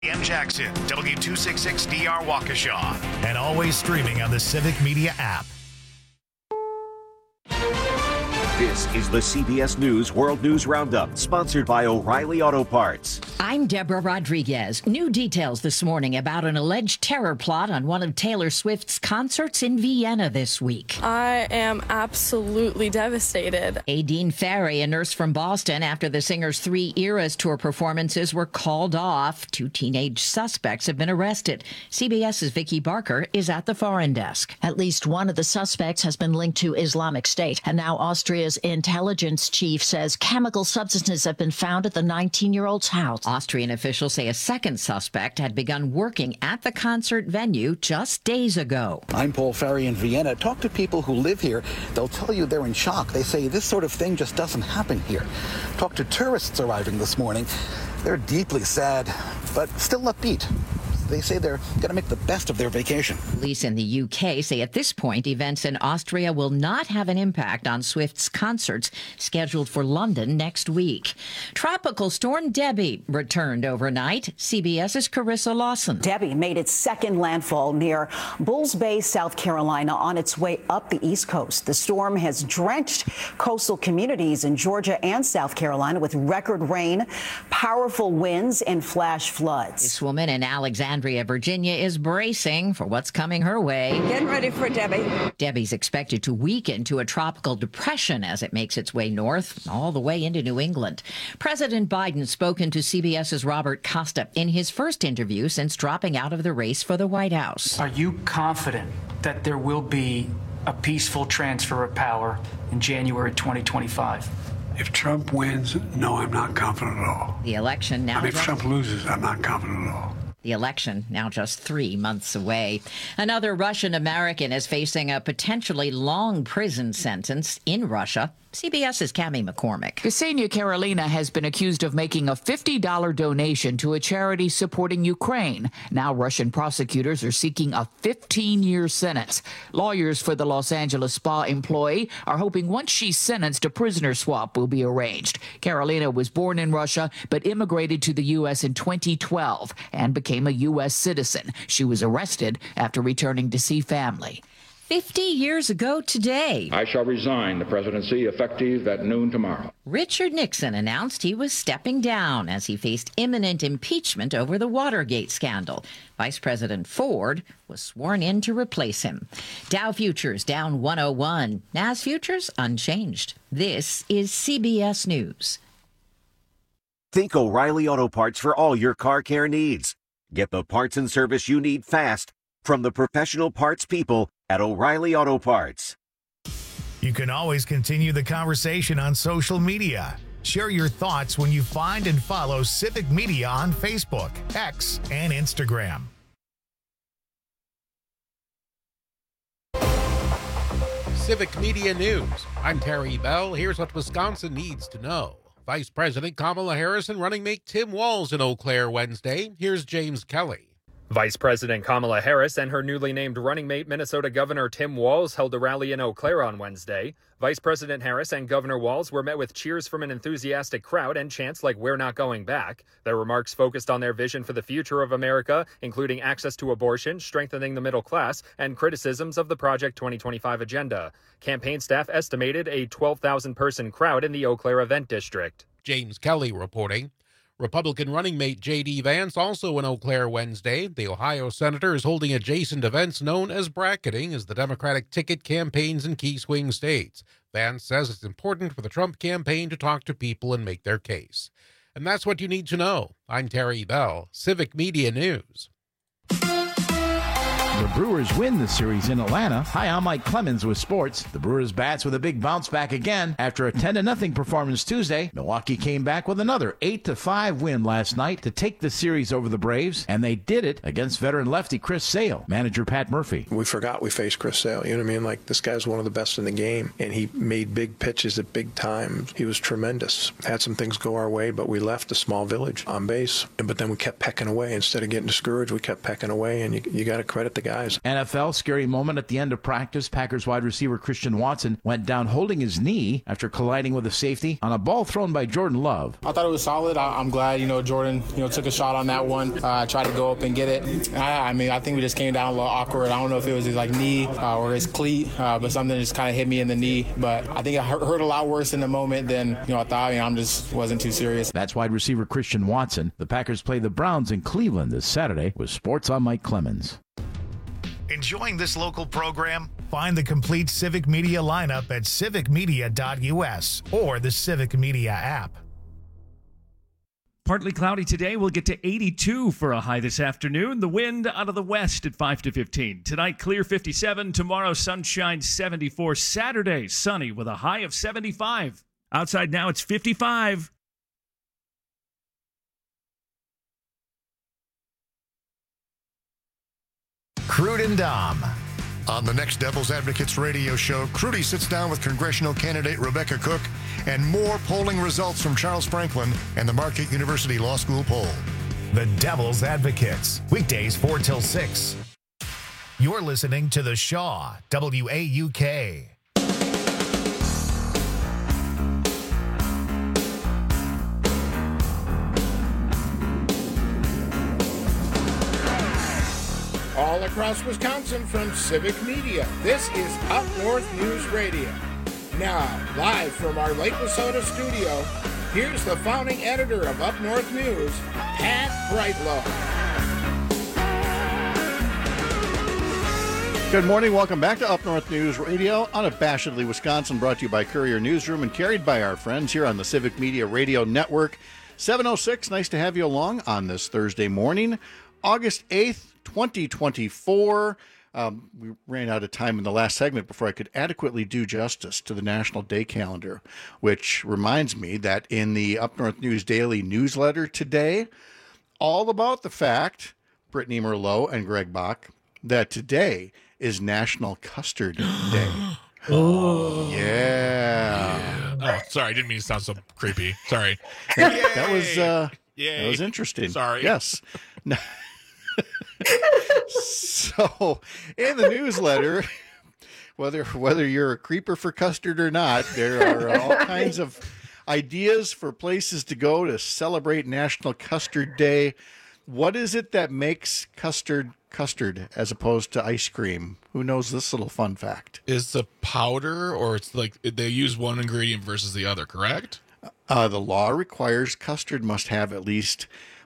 M. Jackson, W266DR Waukesha, and always streaming on the Civic Media app. This is the CBS News World News Roundup, sponsored by O'Reilly Auto Parts. I'm Deborah Rodriguez. New details this morning about an alleged terror plot on one of Taylor Swift's concerts in Vienna this week. I am absolutely devastated. Aideen Ferry, a nurse from Boston, after the singer's 3 Eras tour performances were called off. 2 teenage suspects have been arrested. CBS's Vicki Barker is at the foreign desk. At least one of the suspects has been linked to Islamic State, and now Austria's intelligence chief says chemical substances have been found at the 19-year-old's house. Austrian officials say a second suspect had begun working at the concert venue just days ago. I'm Paul Ferry in Vienna. Talk to people who live here. They'll tell you they're in shock. They say this sort of thing just doesn't happen here. Talk to tourists arriving this morning. They're deeply sad, but still upbeat. They say they're going to make the best of their vacation. Police in the UK say at this point, events in Austria will not have an impact on Swift's concerts scheduled for London next week. Tropical storm Debbie returned overnight. CBS's Carissa Lawson. Debbie made its second landfall near Bulls Bay, South Carolina, on its way up the East Coast. The storm has drenched coastal communities in Georgia and South Carolina with record rain, powerful winds, and flash floods. This woman in Alexandria, Virginia, is bracing for what's coming her way. Getting ready for Debbie. Debbie's expected to weaken to a tropical depression as it makes its way north, all the way into New England. President Biden spoken to CBS's Robert Costa in his first interview since dropping out of the race for the White House. Are you confident that there will be a peaceful transfer of power in January 2025? If Trump wins, no, I'm not confident at all. The election now. If Trump loses, I'm not confident at all. The election now just 3 months away. Another Russian American is facing a potentially long prison sentence in Russia. CBS's Cammie McCormick. Ksenia Karolina has been accused of making a $50 donation to a charity supporting Ukraine. Now Russian prosecutors are seeking a 15-year sentence. Lawyers for the Los Angeles spa employee are hoping once she's sentenced, a prisoner swap will be arranged. Karolina was born in Russia but immigrated to the U.S. in 2012 and became a U.S. citizen. She was arrested after returning to see family. 50 years ago today, I shall resign the presidency effective at noon tomorrow. Richard Nixon announced he was stepping down as he faced imminent impeachment over the Watergate scandal. Vice President Ford was sworn in to replace him. Dow futures down 101. NAS futures unchanged. This is CBS News. Think O'Reilly Auto Parts for all your car care needs. Get the parts and service you need fast from the professional parts people at O'Reilly Auto Parts. You can always continue the conversation on social media. Share your thoughts when you find and follow Civic Media on Facebook, X, and Instagram. Civic Media News. I'm Terry Bell. Here's what Wisconsin needs to know. Vice President Kamala Harris and running mate Tim Walz in Eau Claire Wednesday. Here's James Kelly. Vice President Kamala Harris and her newly named running mate Minnesota Governor Tim Walz held a rally in Eau Claire on Wednesday. Vice President Harris and Governor Walz were met with cheers from an enthusiastic crowd and chants like "We're not going back." Their remarks focused on their vision for the future of America, including access to abortion, strengthening the middle class, and criticisms of the Project 2025 agenda. Campaign staff estimated a 12,000-person crowd in the Eau Claire event district. James Kelly reporting. Republican running mate J.D. Vance also in Eau Claire Wednesday. The Ohio senator is holding adjacent events known as bracketing as the Democratic ticket campaigns in key swing states. Vance says it's important for the Trump campaign to talk to people and make their case. And that's what you need to know. I'm Terry Bell, Civic Media News. The Brewers win the series in Atlanta. Hi, I'm Mike Clemens with sports. The Brewers bats with a big bounce back again. After a 10-0 performance Tuesday, Milwaukee came back with another 8-5 win last night to take the series over the Braves, and they did it against veteran lefty Chris Sale. Manager Pat Murphy. We forgot we faced Chris Sale. You know what I mean? Like, this guy's one of the best in the game, and he made big pitches at big times. He was tremendous. Had some things go our way, but we left a small village on base. But then we kept pecking away. Instead of getting discouraged, we kept pecking away, and you got to credit the guy. guys. NFL, scary moment at the end of practice. Packers wide receiver Christian Watson went down holding his knee after colliding with a safety on a ball thrown by Jordan Love. I thought it was solid. I'm glad, Jordan, took a shot on that one. Tried to go up and get it. I think we just came down a little awkward. I don't know if it was his knee or his cleat, but something just kind of hit me in the knee. But I think it hurt a lot worse in the moment than I thought. I'm just wasn't too serious. That's wide receiver Christian Watson. The Packers play the Browns in Cleveland this Saturday. With Sports, I'm Mike Clemens. Enjoying this local program? Find the complete Civic Media lineup at civicmedia.us or the Civic Media app. Partly cloudy today. We'll get to 82 for a high this afternoon. The wind out of the west at 5 to 15. Tonight, clear 57. Tomorrow, sunshine 74. Saturday, sunny with a high of 75. Outside now, it's 55. Crude and Dom. On the next Devil's Advocates radio show, Crudy sits down with congressional candidate Rebecca Cook and more polling results from Charles Franklin and the Marquette University Law School poll. The Devil's Advocates, weekdays 4 till 6. You're listening to The Shaw, WAUK. All across Wisconsin from Civic Media, this is Up North News Radio. Now, live from our Lake Wissota studio, here's the founding editor of Up North News, Pat Brightlow. Good morning. Welcome back to Up North News Radio, unabashedly Wisconsin, brought to you by Courier Newsroom and carried by our friends here on the Civic Media Radio Network. 7:06, nice to have you along on this Thursday morning, August 8th, 2024. We ran out of time in the last segment before I could adequately do justice to the National Day Calendar, which reminds me that in the Up North News Daily newsletter today, all about the fact, Brittany Merlot and Greg Bach, that today is National Custard Day. Oh. Yeah. Oh, sorry. I didn't mean to sound so creepy. Sorry. That was interesting. Sorry. Yes. So, in the newsletter, whether you're a creeper for custard or not, there are all kinds of ideas for places to go to celebrate National Custard Day. What is it that makes custard as opposed to ice cream? Who knows this little fun fact? Is the powder, or it's like they use one ingredient versus the other, correct? The law requires custard must have at least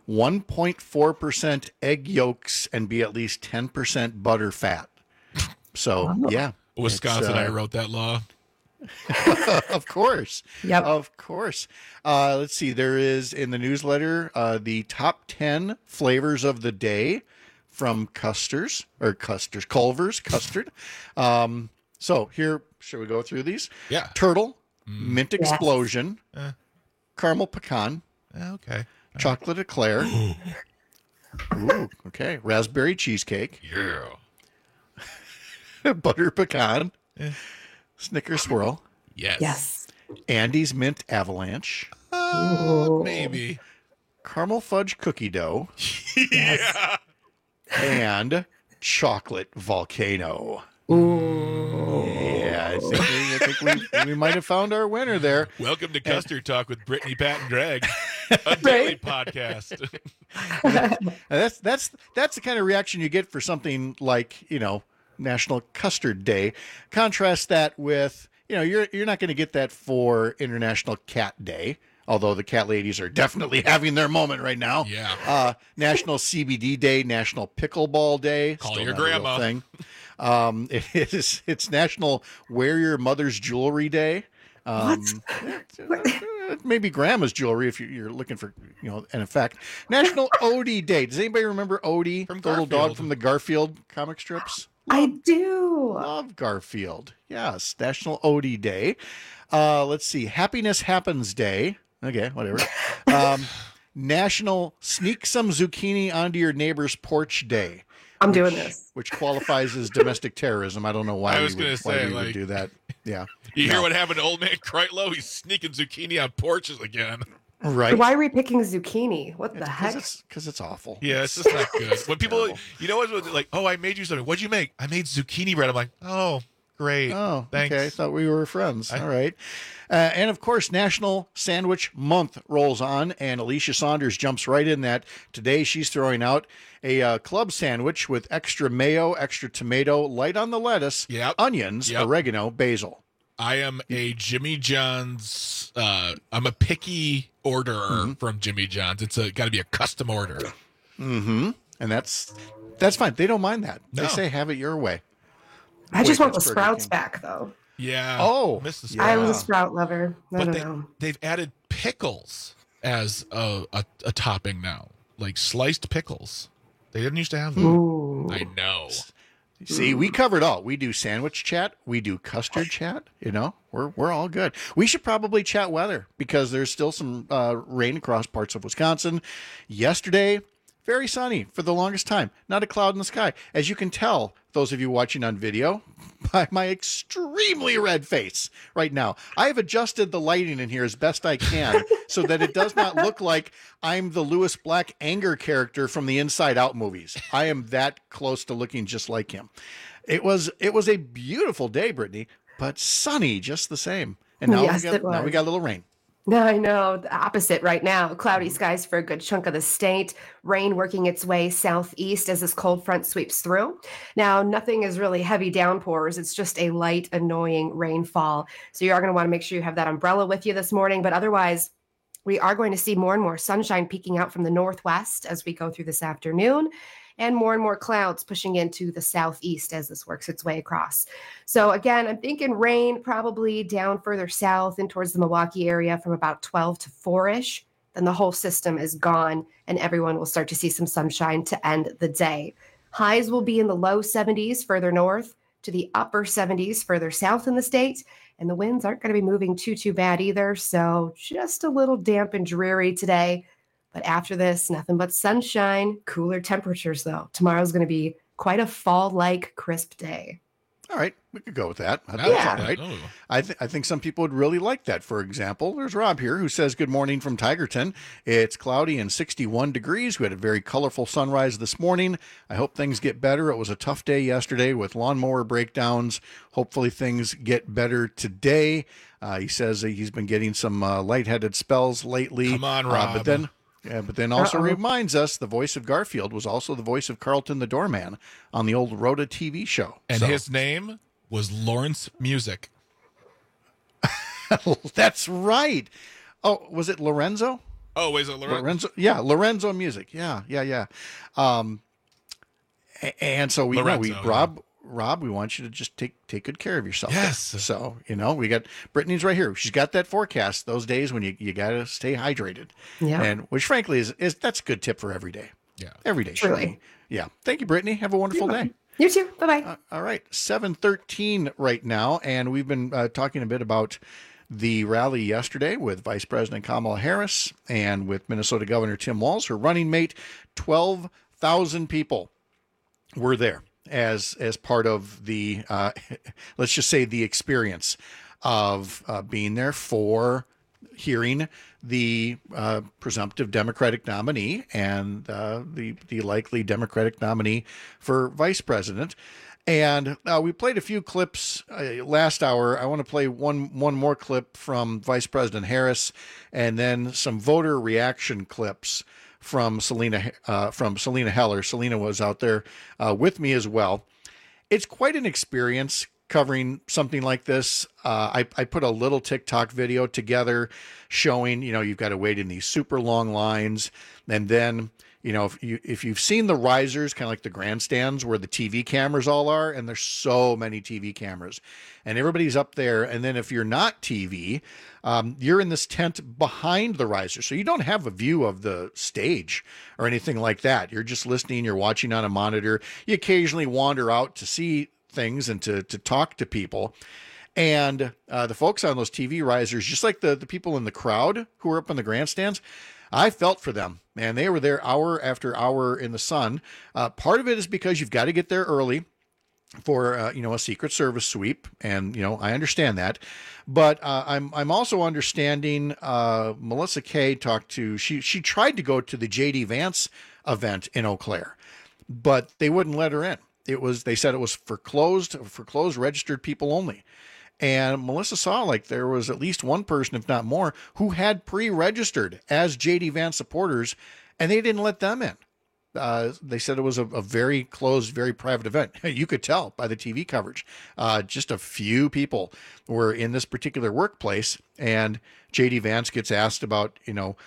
1.4% egg yolks and be at least 10% butter fat. So, yeah. Wisconsin, I wrote that law. Of course. Yep. Of course. Let's see. There is in the newsletter the top 10 flavors of the day from Culver's custard. So here, should we go through these? Yeah. Turtle, mint explosion, caramel pecan. Okay. Chocolate eclair. Ooh, okay. Raspberry cheesecake. Yeah. Butter pecan. Snicker swirl. Yes. Andy's mint avalanche. Maybe. Caramel fudge cookie dough. Yeah. And chocolate volcano. Ooh. Yeah, I think we might have found our winner there. Welcome to Custard Talk with Brittany, Pat, and Greg, a daily podcast. That's the kind of reaction you get for something like, National Custard Day. Contrast that with, you're not going to get that for International Cat Day, although the cat ladies are definitely having their moment right now. Yeah. National CBD Day, National Pickleball Day. Call Still your not a real grandma. thing. It's National Wear Your Mother's Jewelry Day. Maybe grandma's jewelry if you're looking for an effect. National Odie Day. Does anybody remember Odie, the little dog from the Garfield comic strips? I do. Love Garfield. Yes, National Odie Day. Let's see, Happiness Happens Day. Okay, whatever. National Sneak Some Zucchini Onto Your Neighbor's Porch Day. I'm doing this. Which qualifies as domestic terrorism. I don't know why I was we would do that. Yeah. You hear what happened to old man Kreitlow? He's sneaking zucchini on porches again. Right. Why are we picking zucchini? What the heck? Because it's awful. Yeah, it's just not good. When people, you know what, like, oh, I made you something. What'd you make? I made zucchini bread. I'm like, oh, great. Oh, thanks. Okay. I thought we were friends. All right. And of course, National Sandwich Month rolls on, and Alicia Saunders jumps right in that. Today, she's throwing out a club sandwich with extra mayo, extra tomato, light on the lettuce, onions, oregano, basil. I am a Jimmy John's. I'm a picky orderer from Jimmy John's. It's got to be a custom order. Mm-hmm. And that's fine. They don't mind that. They say have it your way. I just want the Sprouts back, though. Yeah. Oh, miss the I was a Sprout lover. I But don't know. they've added pickles as a topping now, like sliced pickles. They didn't used to have them. Ooh. I know. See, we covered all. We do sandwich chat. We do custard chat. You know, we're all good. We should probably chat weather because there's still some rain across parts of Wisconsin. Yesterday, very sunny for the longest time. Not a cloud in the sky. As you can tell, those of you watching on video, by my extremely red face right now. I have adjusted the lighting in here as best I can so that it does not look like I'm the Lewis Black anger character from the Inside Out movies. I am that close to looking just like him. It was a beautiful day, Brittany, but sunny just the same. And now, Yes, now we got a little rain. No, I know. The opposite right now. Cloudy skies for a good chunk of the state. Rain working its way southeast as this cold front sweeps through. Now, nothing is really heavy downpours. It's just a light, annoying rainfall. So you are going to want to make sure you have that umbrella with you this morning. But otherwise, we are going to see more and more sunshine peeking out from the northwest as we go through this afternoon, and more clouds pushing into the southeast as this works its way across. So again, I'm thinking rain probably down further south and towards the Milwaukee area from about 12 to 4-ish. Then the whole system is gone and everyone will start to see some sunshine to end the day. Highs will be in the low 70s further north to the upper 70s further south in the state. And the winds aren't going to be moving too bad either. So just a little damp and dreary today. But after this, nothing but sunshine, cooler temperatures, though. Tomorrow's going to be quite a fall-like crisp day. All right, we could go with that. Yeah. Right. I think some people would really like that. For example, there's Rob here who says, good morning from Tigerton. It's cloudy and 61 degrees. We had a very colorful sunrise this morning. I hope things get better. It was a tough day yesterday with lawnmower breakdowns. Hopefully things get better today. He says he's been getting some lightheaded spells lately. Come on, Rob. But then also reminds us the voice of Garfield was also the voice of Carlton the Doorman on the old Rhoda TV show. And his name was Lawrence Music. That's right. Oh, was it Lorenzo? Oh, was it Lorenzo? Yeah, Lorenzo Music. Yeah. And so Rob, we want you to just take good care of yourself. Yes. So, we got Brittany's right here. She's got that forecast, those days when you got to stay hydrated. Yeah. And which frankly is that's a good tip for every day. Yeah. Every day. Truly. Yeah. Thank you, Brittany. Have a wonderful day. You too. Bye-bye. All right. 7:13 right now. And we've been talking a bit about the rally yesterday with Vice President Kamala Harris and with Minnesota Governor Tim Walz, her running mate. 12,000 people were there as part of the, let's just say, the experience of being there for hearing the presumptive Democratic nominee and the likely Democratic nominee for vice president. And we played a few clips last hour. I want to play one more clip from Vice President Harris, and then some voter reaction clips from Selena Heller. Selena was out there with me as well. It's quite an experience covering something like this. I put a little TikTok video together showing, you've got to wait in these super long lines. And then, if you've seen the risers, kind of like the grandstands where the TV cameras all are, and there's so many TV cameras and everybody's up there. And then if you're not TV, you're in this tent behind the riser. So you don't have a view of the stage or anything like that. You're just listening, you're watching on a monitor. You occasionally wander out to see things and to talk to people. And the folks on those TV risers, just like the people in the crowd who were up in the grandstands, I felt for them, man. They were there hour after hour in the sun. Part of it is because you've got to get there early. for a Secret Service sweep, and I understand that, but I'm also understanding Melissa Kay she tried to go to the JD Vance event in Eau Claire, but they wouldn't let her in. They said it was for closed registered people only. And Melissa saw like there was at least one person, if not more, who had pre-registered as JD Vance supporters, and they didn't let them in. They said it was a very closed, very private event. You could tell by the TV coverage. Just a few people were in this particular workplace, and JD Vance gets asked about,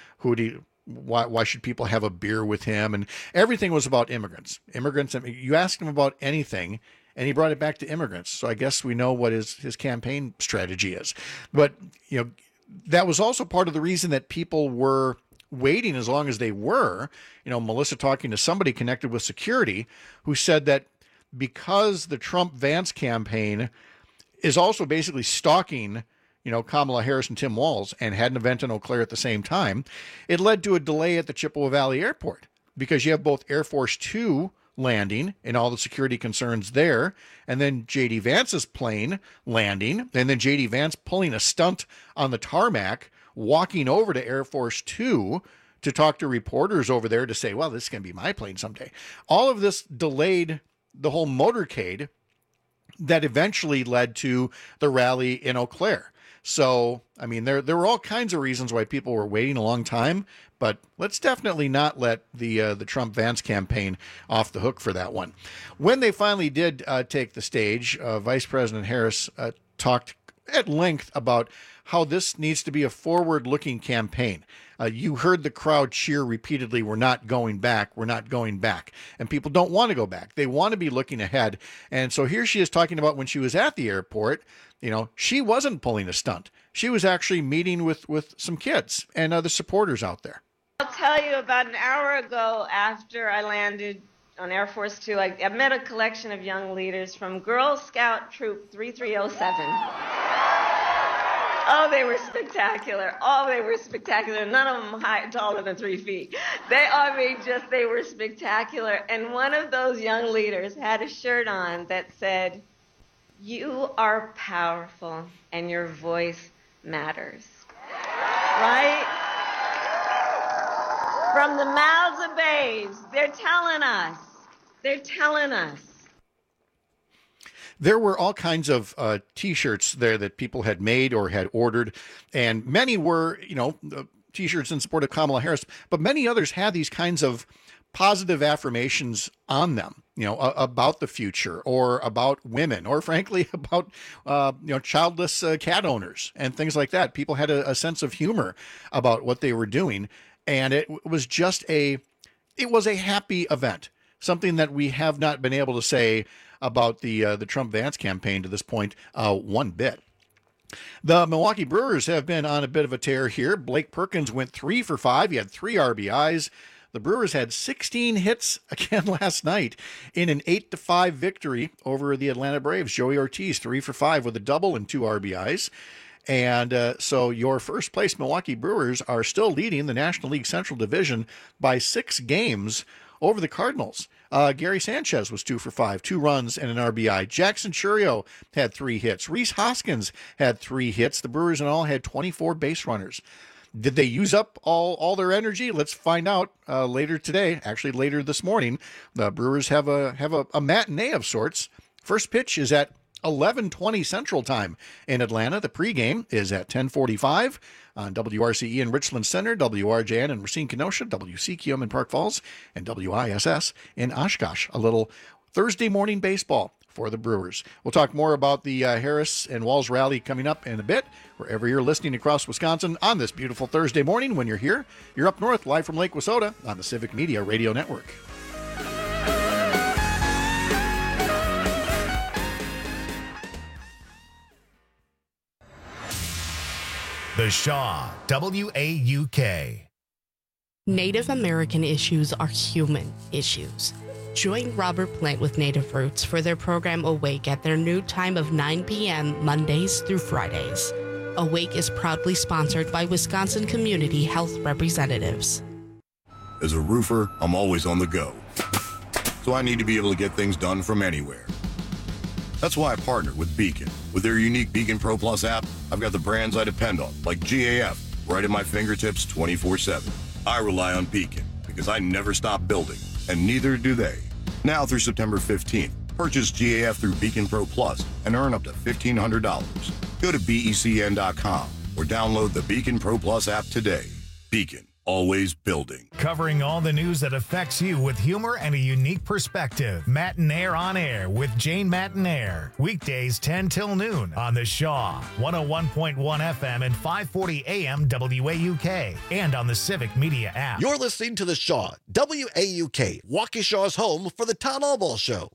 why should people have a beer with him? And everything was about immigrants. You asked him about anything, and he brought it back to immigrants. So I guess we know what his campaign strategy is. But, that was also part of the reason that people were waiting as long as they were. Melissa talking to somebody connected with security who said that because the Trump-Vance campaign is also basically stalking, Kamala Harris and Tim Walz, and had an event in Eau Claire at the same time, it led to a delay at the Chippewa Valley Airport because you have both Air Force 2 landing and all the security concerns there, and then JD Vance's plane landing, and then JD Vance pulling a stunt on the tarmac, walking over to Air Force 2 to talk to reporters over there to say, well, this is going to be my plane someday. All of this delayed the whole motorcade that eventually led to the rally in Eau Claire. So, there were all kinds of reasons why people were waiting a long time, but let's definitely not let the Trump-Vance campaign off the hook for that one. When they finally did take the stage, Vice President Harris talked at length about how this needs to be a forward-looking campaign. You heard the crowd cheer repeatedly, we're not going back, we're not going back. And people don't want to go back. They want to be looking ahead. And so here she is talking about when she was at the airport, she wasn't pulling a stunt. She was actually meeting with some kids and other supporters out there. I'll tell you, about an hour ago after I landed on Air Force 2, I met a collection of young leaders from Girl Scout Troop 3307. Oh, they were spectacular. None of them taller than 3 feet. They were spectacular. And one of those young leaders had a shirt on that said, "You are powerful and your voice matters." Right? From the mouths of babes, they're telling us. There were all kinds of T-shirts there that people had made or had ordered, and many were, T-shirts in support of Kamala Harris, but many others had these kinds of positive affirmations on them, about the future or about women or frankly about, childless cat owners and things like that. People had a sense of humor about what they were doing, and it was a happy event, something that we have not been able to say about the Trump-Vance campaign to this point one bit. The Milwaukee Brewers have been on a bit of a tear here. Blake Perkins went 3 for 5. He had 3 RBIs. The Brewers had 16 hits again last night in an 8-5 victory over the Atlanta Braves. Joey Ortiz 3 for 5 with a double and 2 RBIs. And so your first place Milwaukee Brewers are still leading the National League Central Division by 6 games over the Cardinals. Gary Sanchez was 2 for 5, 2 runs and an RBI. Jackson Chourio had 3 hits. Rhys Hoskins had 3 hits. The Brewers in all had 24 base runners. Did they use up all their energy? Let's find out later today. Actually, later this morning, the Brewers have a matinee of sorts. First pitch is at 11:20 Central Time in Atlanta. The pregame is at 10:45 on WRCE in Richland Center, WRJN in Racine Kenosha, WCQM in Park Falls, and WISS in Oshkosh. A little Thursday morning baseball for the Brewers. We'll talk more about the Harris and Walz rally coming up in a bit, wherever you're listening across Wisconsin on this beautiful Thursday morning. When you're here, you're up north, live from Lake Wissota on the Civic Media Radio Network. The Shaw, WAUK. Native American issues are human issues. Join Robert Plant with Native Roots for their program Awake at their new time of 9 p.m. Mondays through Fridays. Awake is proudly sponsored by Wisconsin Community Health Representatives. As a roofer, I'm always on the go. So I need to be able to get things done from anywhere. That's why I partnered with Beacon. With their unique Beacon Pro Plus app, I've got the brands I depend on, like GAF, right at my fingertips 24/7. I rely on Beacon because I never stop building, and neither do they. Now through September 15th, purchase GAF through Beacon Pro Plus and earn up to $1,500. Go to BECN.com or download the Beacon Pro Plus app today. Beacon. Always building. Covering all the news that affects you with humor and a unique perspective. Matinaire on Air with Jane Matinaire. Weekdays 10 till noon on the Shaw, 101.1 FM and 540 AM WAUK, and on the Civic Media app. You're listening to the Shaw, WAUK, Waukesha's home for the Town Hall Ball Show.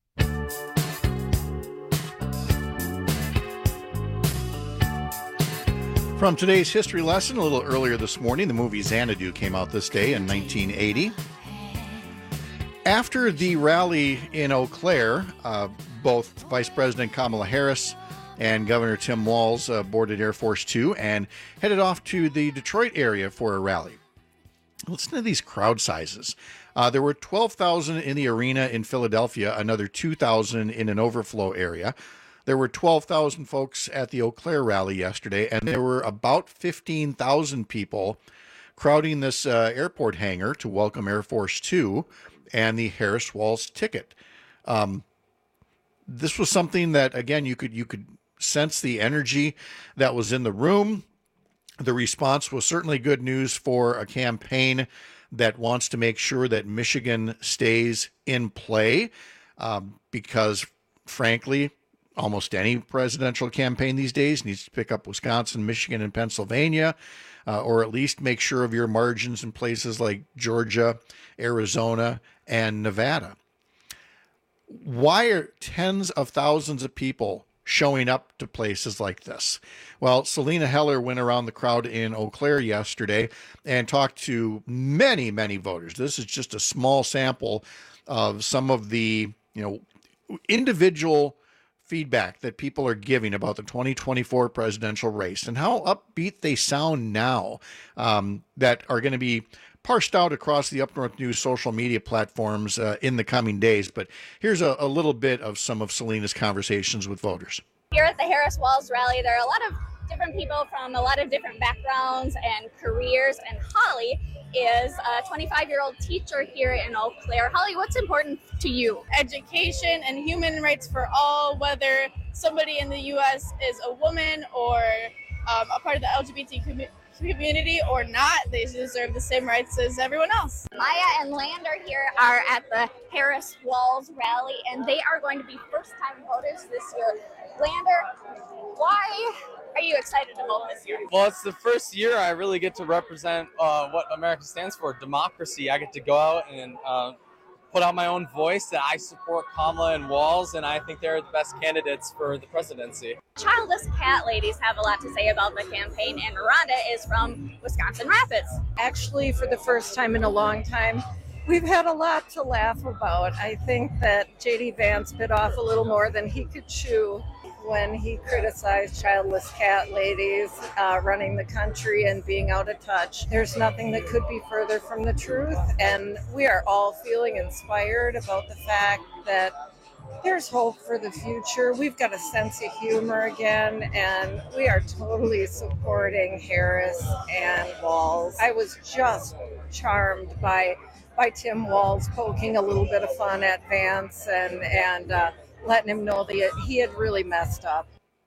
From today's history lesson, a little earlier this morning, the movie Xanadu came out this day in 1980. After the rally in Eau Claire, both Vice President Kamala Harris and Governor Tim Walz boarded Air Force Two and headed off to the Detroit area for a rally. Listen to these crowd sizes. There were 12,000 in the arena in Philadelphia, another 2,000 in an overflow area. There were 12,000 folks at the Eau Claire rally yesterday, and there were about 15,000 people crowding this airport hangar to welcome Air Force Two and the Harris-Walz ticket. This was something that, again, you could sense the energy that was in the room. The response was certainly good news for a campaign that wants to make sure that Michigan stays in play, because, frankly, almost any presidential campaign these days needs to pick up Wisconsin, Michigan, and Pennsylvania, or at least make sure of your margins in places like Georgia, Arizona, and Nevada. Why are tens of thousands of people showing up to places like this? Well, Selena Heller went around the crowd in Eau Claire yesterday and talked to many, many voters. This is just a small sample of some of the, individual feedback that people are giving about the 2024 presidential race and how upbeat they sound now, that are going to be parsed out across the Up North News social media platforms in the coming days. But here's a little bit of some of Selena's conversations with voters. Here at the Harris-Walz rally, there are a lot of different people from a lot of different backgrounds and careers, and Holly is a 25-year-old teacher here in Eau Claire. Holly, what's important to you? Education and human rights for all, whether somebody in the U.S. is a woman or a part of the LGBT community or not. They deserve the same rights as everyone else. Maya and Lander here are at the Harris-Walz rally, and they are going to be first-time voters this year. Lander, why are you excited to vote this year? Well, it's the first year I really get to represent what America stands for, democracy. I get to go out and put out my own voice that I support Kamala and Walz, and I think they're the best candidates for the presidency. Childless Cat Ladies have a lot to say about the campaign, and Rhonda is from Wisconsin Rapids. Actually, for the first time in a long time, we've had a lot to laugh about. I think that J.D. Vance bit off a little more than he could chew when he criticized childless cat ladies running the country and being out of touch. There's nothing that could be further from the truth, and we are all feeling inspired about the fact that there's hope for the future. We've got a sense of humor again, and we are totally supporting Harris and Walz. I was just charmed by Tim Walz poking a little bit of fun at Vance and letting him know that he had really messed up.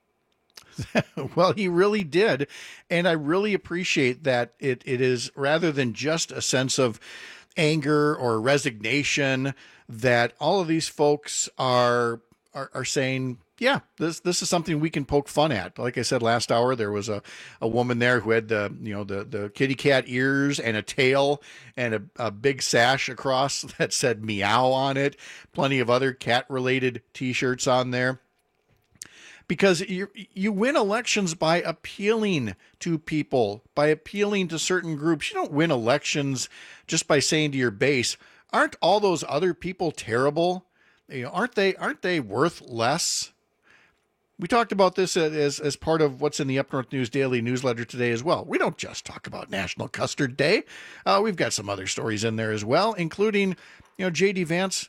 Well, he really did. And I really appreciate that it is, rather than just a sense of anger or resignation, that all of these folks are saying, yeah, this is something we can poke fun at. Like I said last hour, there was a woman there who had the kitty cat ears and a tail and a big sash across that said meow on it. Plenty of other cat related T-shirts on there. Because you win elections by appealing to people, by appealing to certain groups. You don't win elections just by saying to your base, aren't all those other people terrible? Aren't they worth less? We talked about this as part of what's in the Up North News Daily newsletter today as well. We don't just talk about National Custard Day. We've got some other stories in there as well, including, J.D. Vance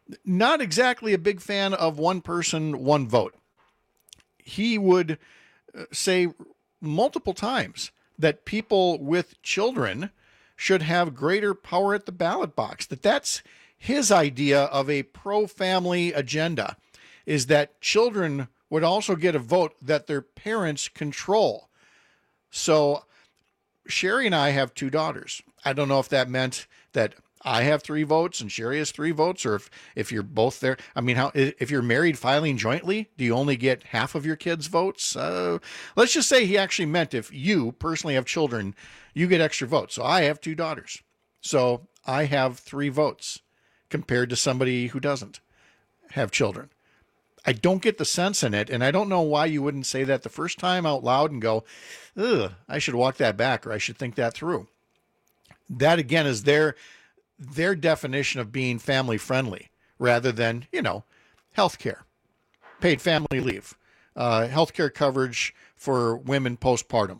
not exactly a big fan of one person, one vote. He would say multiple times that people with children should have greater power at the ballot box, that's his idea of a pro-family agenda, is that children would also get a vote that their parents control. So Sherry and I have 2 daughters. I don't know if that meant that I have 3 votes and Sherry has 3 votes, or if you're both there. I mean, if you're married filing jointly, do you only get half of your kids' votes? Let's just say he actually meant if you personally have children, you get extra votes. So I have 2 daughters. So I have 3 votes compared to somebody who doesn't have children. I don't get the sense in it, and I don't know why you wouldn't say that the first time out loud and go, ugh, I should walk that back, or I should think that through. That, again, is their definition of being family friendly, rather than, health care, paid family leave, health care coverage for women postpartum,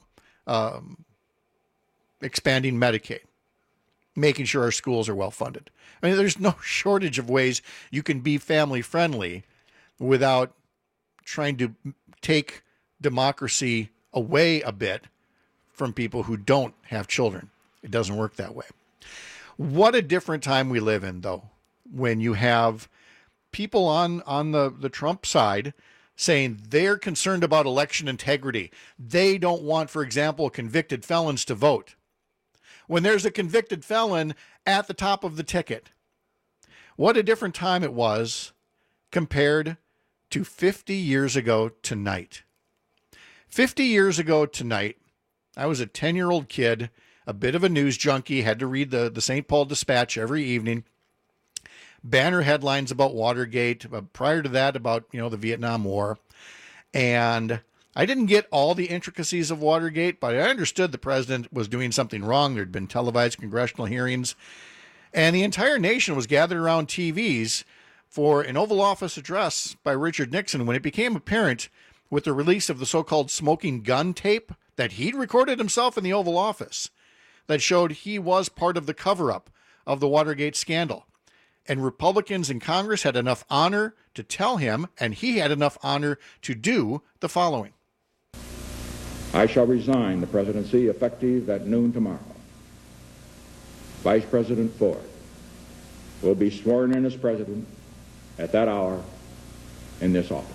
expanding Medicaid, making sure our schools are well funded. I mean, there's no shortage of ways you can be family friendly without trying to take democracy away a bit from people who don't have children. It doesn't work that way. What a different time we live in, though, when you have people on the Trump side saying they're concerned about election integrity. They don't want, for example, convicted felons to vote, when there's a convicted felon at the top of the ticket. What a different time it was compared to 50 years ago tonight. 50 years ago tonight, I was a 10-year-old kid, a bit of a news junkie, had to read the St. Paul Dispatch every evening. Banner headlines about Watergate, prior to that about, the Vietnam War. And I didn't get all the intricacies of Watergate, but I understood the president was doing something wrong. There'd been televised congressional hearings, and the entire nation was gathered around TVs for an Oval Office address by Richard Nixon when it became apparent with the release of the so-called smoking gun tape that he'd recorded himself in the Oval Office that showed he was part of the cover-up of the Watergate scandal. And Republicans in Congress had enough honor to tell him, and he had enough honor to do the following. I shall resign the presidency effective at noon tomorrow. Vice President Ford will be sworn in as president at that hour in this office.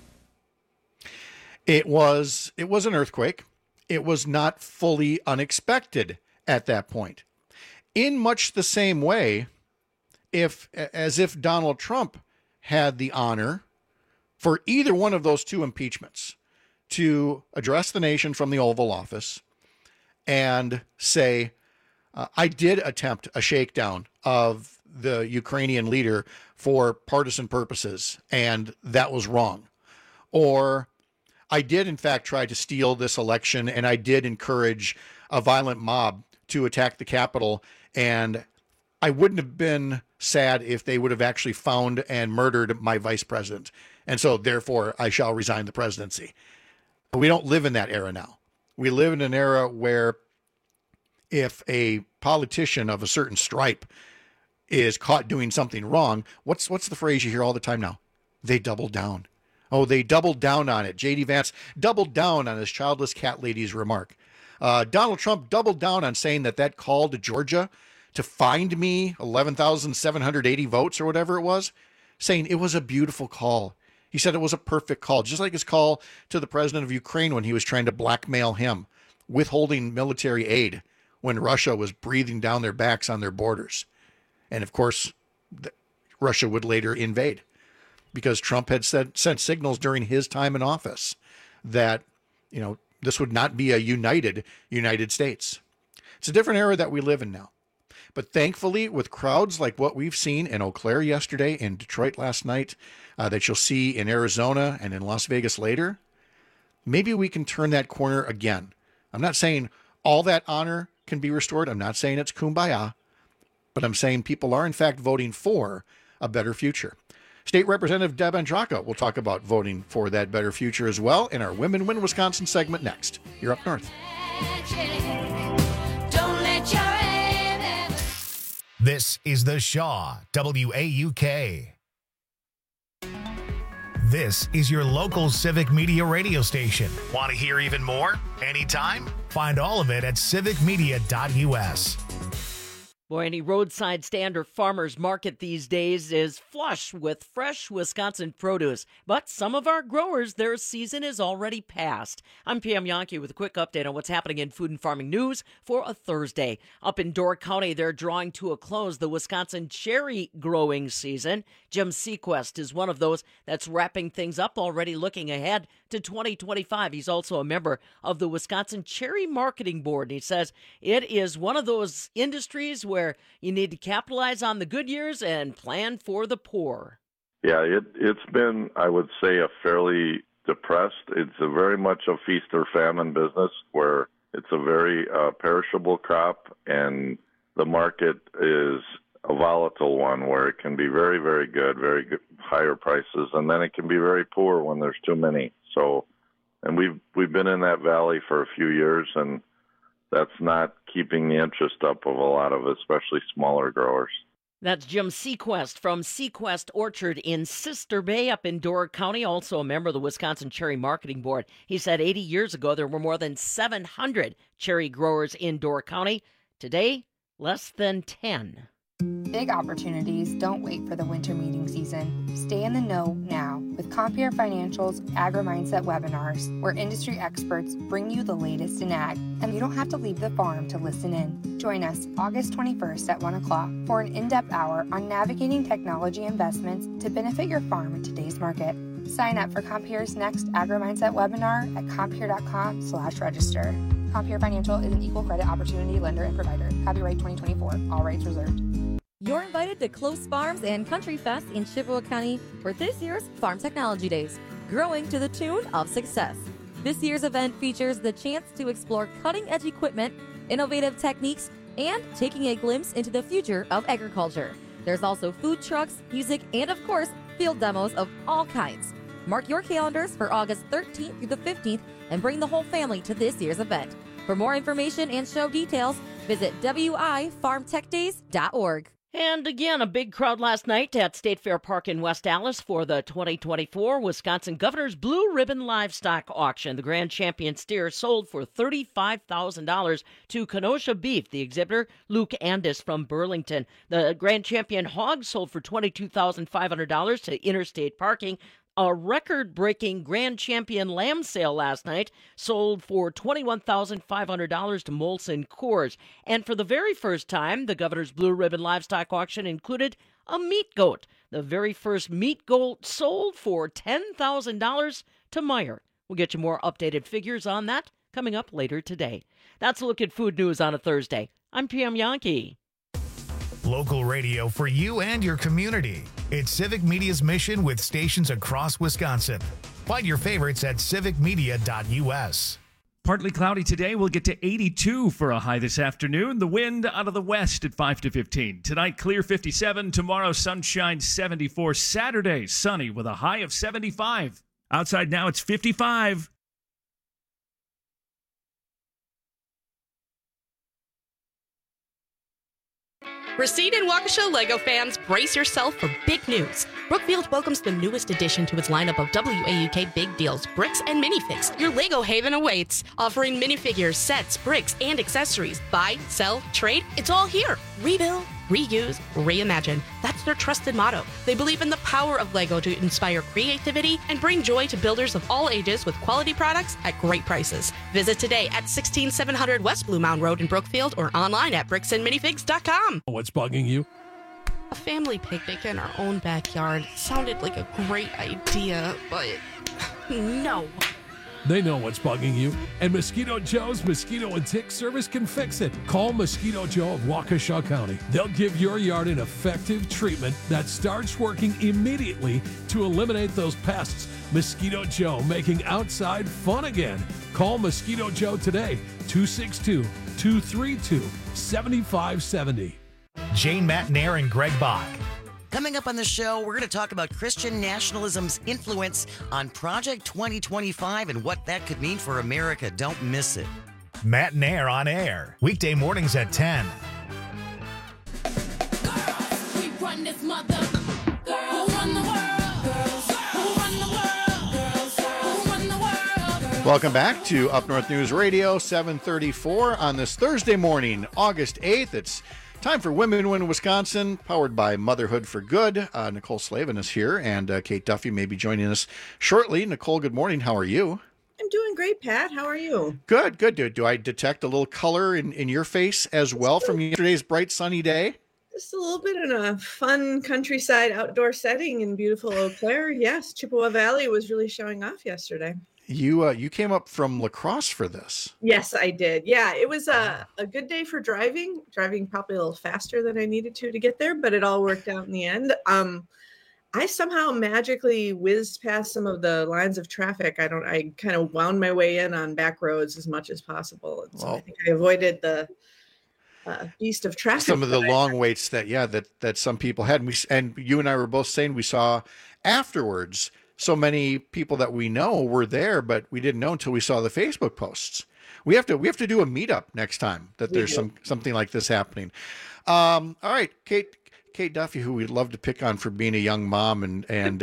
It was an earthquake. It was not fully unexpected at that point. In much the same way, as if Donald Trump had the honor for either one of those 2 impeachments to address the nation from the Oval Office and say, I did attempt a shakedown of the Ukrainian leader for partisan purposes, and that was wrong. Or I did, in fact, try to steal this election, and I did encourage a violent mob to attack the Capitol, and I wouldn't have been sad if they would have actually found and murdered my vice president. And so, therefore, I shall resign the presidency. But we don't live in that era now. We live in an era where if a politician of a certain stripe is caught doing something wrong, what's the phrase you hear all the time now? They double down. Oh, they doubled down on it. J.D. Vance doubled down on his childless cat lady's remark. Donald Trump doubled down on saying that call to Georgia to find me 11,780 votes or whatever it was, saying it was a beautiful call. He said it was a perfect call, just like his call to the president of Ukraine when he was trying to blackmail him, withholding military aid when Russia was breathing down their backs on their borders. And of course, Russia would later invade because Trump had sent signals during his time in office that, this would not be a united United States. It's a different era that we live in now. But thankfully, with crowds like what we've seen in Eau Claire yesterday, in Detroit last night, that you'll see in Arizona and in Las Vegas later, maybe we can turn that corner again. I'm not saying all that honor can be restored. I'm not saying it's kumbaya, but I'm saying people are, in fact, voting for a better future. State Representative Deb Andraka will talk about voting for that better future as well in our Women Win Wisconsin segment next. You're up north. This is The Shaw, WAUK. This is your local Civic Media radio station. Want to hear even more? Anytime? Find all of it at civicmedia.us. Boy, any roadside stand or farmer's market these days is flush with fresh Wisconsin produce. But some of our growers, their season is already past. I'm Pam Yankee with a quick update on what's happening in food and farming news for a Thursday. Up in Door County, they're drawing to a close the Wisconsin cherry growing season. Jim Sequest is one of those that's wrapping things up, already looking ahead to 2025. He's also a member of the Wisconsin Cherry Marketing Board. And he says it is one of those industries where you need to capitalize on the good years and plan for the poor. Yeah, it's been, I would say, a fairly depressed. It's a very much a feast or famine business where it's a very perishable crop, and the market is a volatile one where it can be very, very good, higher prices, and then it can be very poor when there's too many. So, and we've been in that valley for a few years, and that's not keeping the interest up of a lot of especially smaller growers. That's Jim Sequest from Sequest Orchard in Sister Bay up in Door County, also a member of the Wisconsin Cherry Marketing Board. He said 80 years ago there were more than 700 cherry growers in Door County. Today, less than 10. Big opportunities don't wait for the winter meeting season. Stay in the know now with Compeer Financial's Agri-Mindset webinars, where industry experts bring you the latest in ag, and you don't have to leave the farm to listen in. Join us August 21st at 1 o'clock for an in-depth hour on navigating technology investments to benefit your farm in today's market. Sign up for Compeer's next Agri-Mindset webinar at compeer.com/register. Compeer Financial is an equal credit opportunity lender and provider. Copyright 2024. All rights reserved. You're invited to Close Farms and Country Fest in Chippewa County for this year's Farm Technology Days, growing to the tune of success. This year's event features the chance to explore cutting-edge equipment, innovative techniques, and taking a glimpse into the future of agriculture. There's also food trucks, music, and of course, field demos of all kinds. Mark your calendars for August 13th through the 15th and bring the whole family to this year's event. For more information and show details, visit wifarmtechdays.org. And again, a big crowd last night at State Fair Park in West Allis for the 2024 Wisconsin Governor's Blue Ribbon Livestock Auction. The grand champion steer sold for $35,000 to Kenosha Beef, the exhibitor Luke Andis from Burlington. The grand champion hog sold for $22,500 to Interstate Parking. A record-breaking grand champion lamb sale last night sold for $21,500 to Molson Coors. And for the very first time, the Governor's Blue Ribbon Livestock Auction included a meat goat. The very first meat goat sold for $10,000 to Meijer. We'll get you more updated figures on that coming up later today. That's a look at food news on a Thursday. I'm Pam Yankee. Local radio for you and your community. It's Civic Media's mission with stations across Wisconsin. Find your favorites at civicmedia.us. Partly cloudy today. We'll get to 82 for a high this afternoon. The wind out of the west at 5 to 15. Tonight, clear 57. Tomorrow, sunshine 74. Saturday, sunny with a high of 75. Outside now, it's 55. Racine and Waukesha LEGO fans, brace yourself for big news. Brookfield welcomes the newest addition to its lineup of WAUK Big Deals, bricks and minifigs. Your LEGO haven awaits, offering minifigures, sets, bricks, and accessories. Buy, sell, trade, it's all here. Rebuild, reuse, reimagine. That's their trusted motto. They believe in the power of LEGO to inspire creativity and bring joy to builders of all ages with quality products at great prices. Visit today at 16700 West Blue Mound Road in Brookfield or online at bricksandminifigs.com. What's bugging you? A family picnic in our own backyard sounded like a great idea, but no. They know what's bugging you, and Mosquito Joe's Mosquito and Tick Service can fix it. Call Mosquito Joe of Waukesha County. They'll give your yard an effective treatment that starts working immediately to eliminate those pests. Mosquito Joe, making outside fun again. Call Mosquito Joe today, 262-232-7570. Jane Matnair and Greg Bach. Coming up on the show, we're going to talk about Christian nationalism's influence on Project 2025 and what that could mean for America. Don't miss it. Matnair on air, weekday mornings at 10. Girls, we run this mother. Girls, who run the world. Girls, who run the world. Welcome back to Up North News Radio, 734 on this Thursday morning, August 8th. It's time for Women Win Wisconsin, powered by Motherhood for Good. Nicole Slavin is here, and Kate Duffy may be joining us shortly. Nicole, good morning. How are you? I'm doing great, Pat. How are you? Good. Do I detect a little color in your face as well from yesterday's bright sunny day? Just a little bit in a fun countryside outdoor setting in beautiful Eau Claire. Yes, Chippewa Valley was really showing off yesterday. You came up from La Crosse for this. Yes, I did. Yeah, it was a good day for driving probably a little faster than I needed to get there, but it all worked out in the end. I somehow magically whizzed past some of the lines of traffic. I kind of wound my way in on back roads as much as possible. And so I think I avoided the beast of traffic. Some of the long waits that some people had. And you and I were both saying we saw afterwards so many people that we know were there, but we didn't know until we saw the Facebook posts. We have to do a meetup next time that there's something like this happening. All right, Kate Duffy, who we'd love to pick on for being a young mom and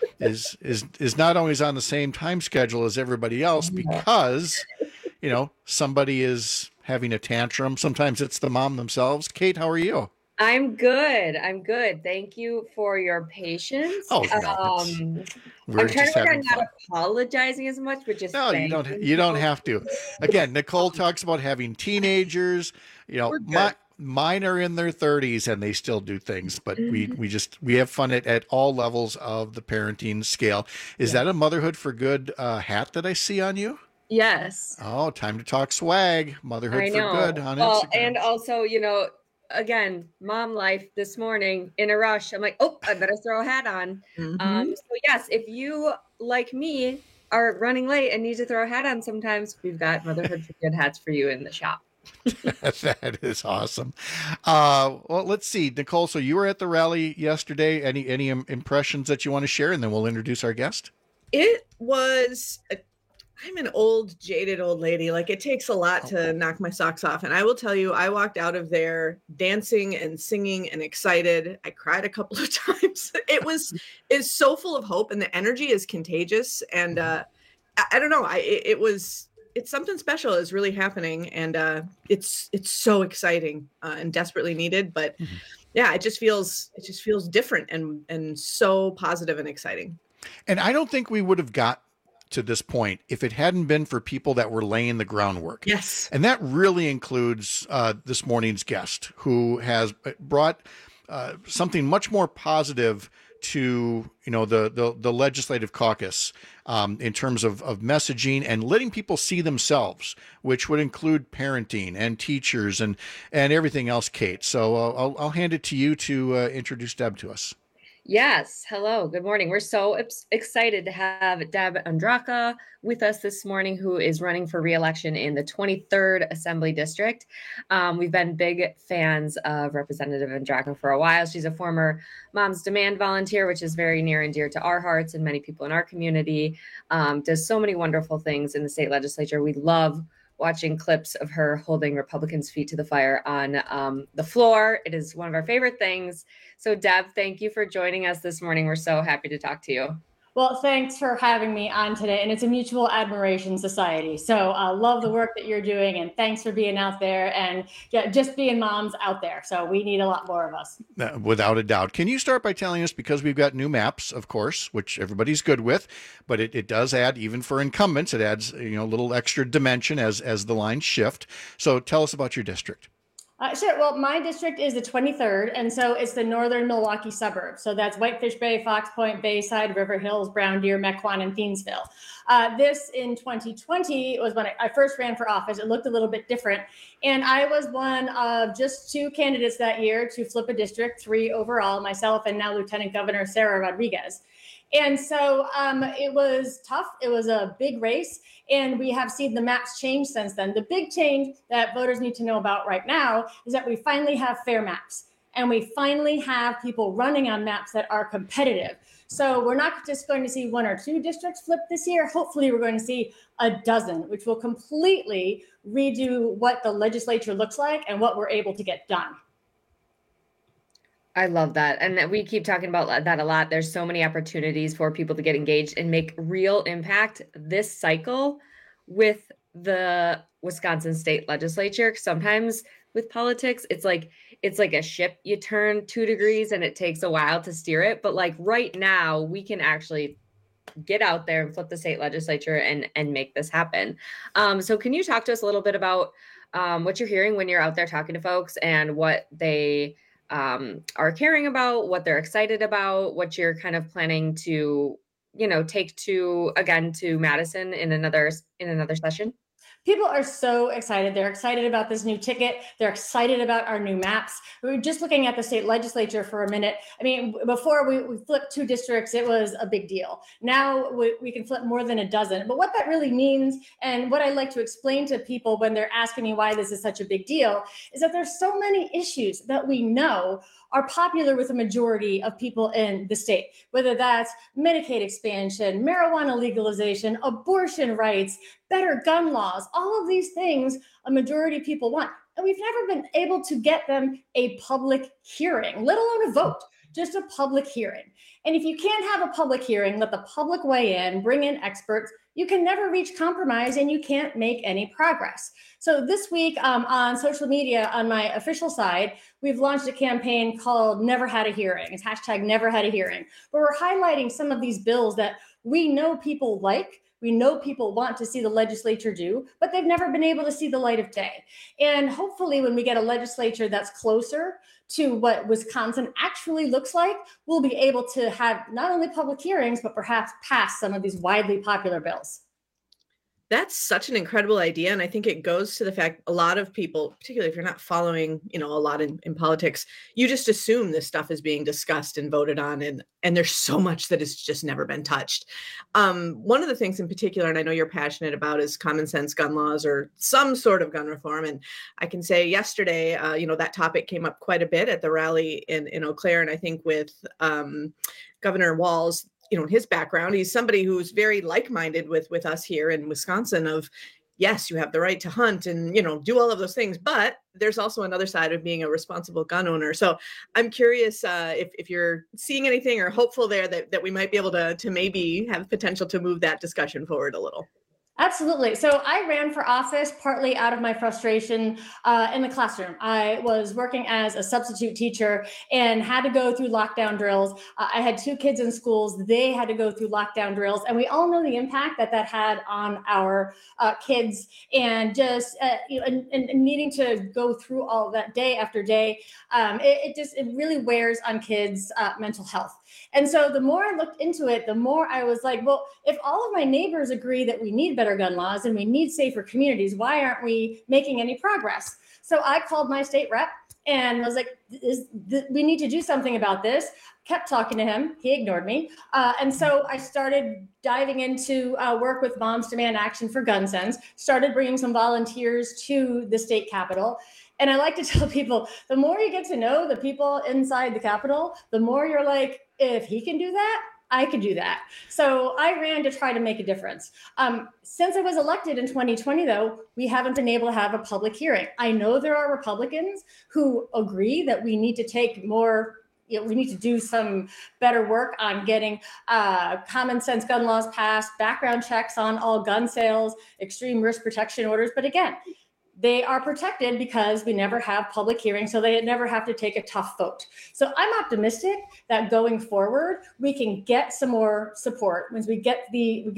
is not always on the same time schedule as everybody else because somebody is having a tantrum. Sometimes it's the mom themselves. Kate, how are you? I'm good. Thank you for your patience. Oh, no, I'm trying to work on not apologizing as much, but just you don't have to. Again, Nicole talks about having teenagers. Mine are in their 30s and they still do things, but we have fun at all levels of the parenting scale. Is that a Motherhood for Good hat that I see on you? Yes. Oh, time to talk swag. Motherhood for Good on Instagram. And also, again, mom life this morning in a rush. I'm like, I better throw a hat on. So yes, if you, like me, are running late and need to throw a hat on sometimes, we've got Motherhood for Good hats for you in the shop. That is awesome. Well, let's see, Nicole. So you were at the rally yesterday. Any impressions that you want to share, and then we'll introduce our guest. It was. I'm an old, jaded old lady. Like, it takes a lot to knock my socks off. And I will tell you, I walked out of there dancing and singing and excited. I cried a couple of times. It's so full of hope, and the energy is contagious. And I don't know. It's something special is really happening, and it's so exciting and desperately needed. But yeah, it just feels different and so positive and exciting. And I don't think we would have got to this point if it hadn't been for people that were laying the groundwork. Yes. And that really includes this morning's guest, who has brought something much more positive to the legislative caucus in terms of messaging and letting people see themselves, which would include parenting and teachers and everything else, Kate. So I'll hand it to you to introduce Deb to us. Yes. Hello. Good morning. We're so excited to have Deb Andraka with us this morning, who is running for re-election in the 23rd Assembly District. We've been big fans of Representative Andraka for a while. She's a former Moms Demand volunteer, which is very near and dear to our hearts and many people in our community. Does so many wonderful things in the state legislature. We love watching clips of her holding Republicans' feet to the fire on the floor. It is one of our favorite things. So Deb, thank you for joining us this morning. We're so happy to talk to you. Well, thanks for having me on today. And it's a mutual admiration society. So I love the work that you're doing. And thanks for being out there and just being moms out there. So we need a lot more of us. Without a doubt. Can you start by telling us, because we've got new maps, of course, which everybody's good with, but it does add, even for incumbents, it adds a little extra dimension as the lines shift. So tell us about your district. Sure. Well, my district is the 23rd, and so it's the northern Milwaukee suburbs. So that's Whitefish Bay, Fox Point, Bayside, River Hills, Brown Deer, Mequon, and Thiensville. This in 2020 was when I first ran for office. It looked a little bit different. And I was one of just 2 candidates that year to flip a district, 3 overall, myself and now Lieutenant Governor Sarah Rodriguez. And so it was tough. It was a big race, and we have seen the maps change since then. The big change that voters need to know about right now is that we finally have fair maps, and we finally have people running on maps that are competitive. So we're not just going to see 1 or 2 districts flip this year. Hopefully we're going to see a dozen, which will completely redo what the legislature looks like and what we're able to get done. I love that. And we keep talking about that a lot. There's so many opportunities for people to get engaged and make real impact this cycle. with the Wisconsin state legislature. Sometimes with politics, it's like a ship. You turn 2 degrees and it takes a while to steer it. But like right now, we can actually get out there and flip the state legislature and make this happen. So can you talk to us a little bit about what you're hearing when you're out there talking to folks and what they are caring about, what they're excited about, what you're kind of planning to, take to Madison in another session? People are so excited. They're excited about this new ticket. They're excited about our new maps. We were just looking at the state legislature for a minute. I mean, before we flipped 2 districts, it was a big deal. Now we can flip more than a dozen. But what that really means, and what I like to explain to people when they're asking me why this is such a big deal, is that there's so many issues that we know are popular with a majority of people in the state, whether that's Medicaid expansion, marijuana legalization, abortion rights, better gun laws, all of these things a majority of people want. And we've never been able to get them a public hearing, let alone a vote, just a public hearing. And if you can't have a public hearing, let the public weigh in, bring in experts, you can never reach compromise and you can't make any progress. So this week on social media, on my official side, we've launched a campaign called Never Had a Hearing. It's hashtag Never Had a Hearing, where we're highlighting some of these bills that we know people like, we know people want to see the legislature do, but they've never been able to see the light of day. And hopefully when we get a legislature that's closer to what Wisconsin actually looks like, we'll be able to have not only public hearings, but perhaps pass some of these widely popular bills. That's such an incredible idea. And I think it goes to the fact a lot of people, particularly if you're not following, a lot in politics, you just assume this stuff is being discussed and voted on. And there's so much that has just never been touched. One of the things in particular, and I know you're passionate about, is common sense gun laws or some sort of gun reform. And I can say yesterday, that topic came up quite a bit at the rally in Eau Claire. And I think with Governor Walz, his background, he's somebody who's very like-minded with us here in Wisconsin of, yes, you have the right to hunt and, do all of those things, but there's also another side of being a responsible gun owner. So I'm curious if you're seeing anything or hopeful there that we might be able to maybe have potential to move that discussion forward a little. Absolutely. So I ran for office partly out of my frustration in the classroom. I was working as a substitute teacher and had to go through lockdown drills. I had 2 kids in schools. They had to go through lockdown drills. And we all know the impact that had on our kids and just and needing to go through all of that day after day. It really wears on kids' mental health. And so the more I looked into it, the more I was like, well, if all of my neighbors agree that we need better gun laws and we need safer communities, why aren't we making any progress? So I called my state rep and was like, we need to do something about this. Kept talking to him. He ignored me. And so I started diving into work with Moms Demand Action for Gun Sense, started bringing some volunteers to the state capitol. And I like to tell people, the more you get to know the people inside the Capitol, the more you're like, if he can do that, I can do that. So I ran to try to make a difference. Since I was elected in 2020, though, we haven't been able to have a public hearing. I know there are Republicans who agree that we need to take more, we need to do some better work on getting common sense gun laws passed, background checks on all gun sales, extreme risk protection orders. But again, they are protected because we never have public hearings, so they never have to take a tough vote. So I'm optimistic that going forward, we can get some more support once we get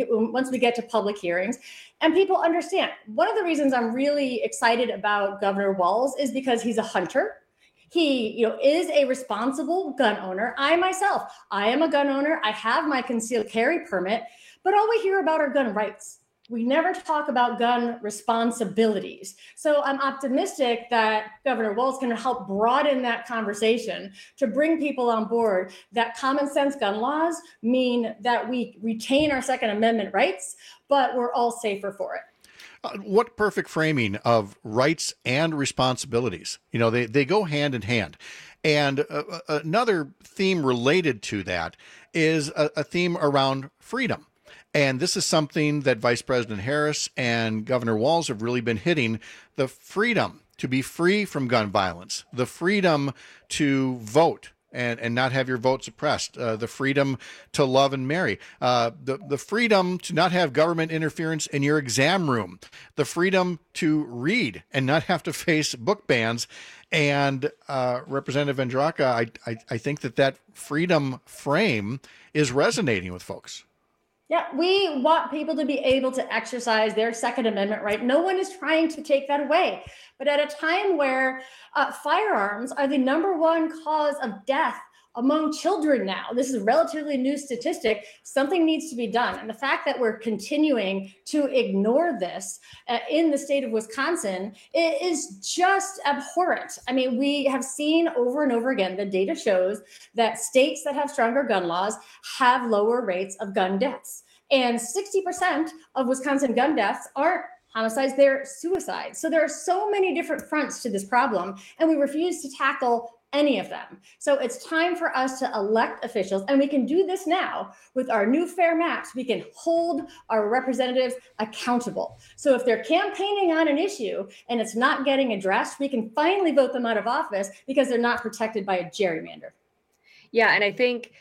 to public hearings and people understand. One of the reasons I'm really excited about Governor Walz is because he's a hunter. He, is a responsible gun owner. I am a gun owner. I have my concealed carry permit, but all we hear about are gun rights. We never talk about gun responsibilities. So I'm optimistic that Governor Walz can help broaden that conversation to bring people on board that common sense gun laws mean that we retain our Second Amendment rights, but we're all safer for it. What perfect framing of rights and responsibilities. They go hand in hand. And another theme related to that is a theme around freedom. And this is something that Vice President Harris and Governor Walz have really been hitting, the freedom to be free from gun violence, the freedom to vote and not have your vote suppressed, the freedom to love and marry, the freedom to not have government interference in your exam room, the freedom to read and not have to face book bans. And Representative Andraca, I think that freedom frame is resonating with folks. Yeah, we want people to be able to exercise their Second Amendment right. No one is trying to take that away. But at a time where firearms are the number one cause of death among children now, this is a relatively new statistic, something needs to be done. And the fact that we're continuing to ignore this in the state of Wisconsin is just abhorrent. I mean, we have seen over and over again, the data shows that states that have stronger gun laws have lower rates of gun deaths. And 60% of Wisconsin gun deaths aren't homicides, they're suicides. So there are so many different fronts to this problem, and we refuse to tackle any of them. So it's time for us to elect officials, and we can do this now with our new fair maps. We can hold our representatives accountable. So if they're campaigning on an issue and it's not getting addressed, we can finally vote them out of office because they're not protected by a gerrymander. Yeah, and I think,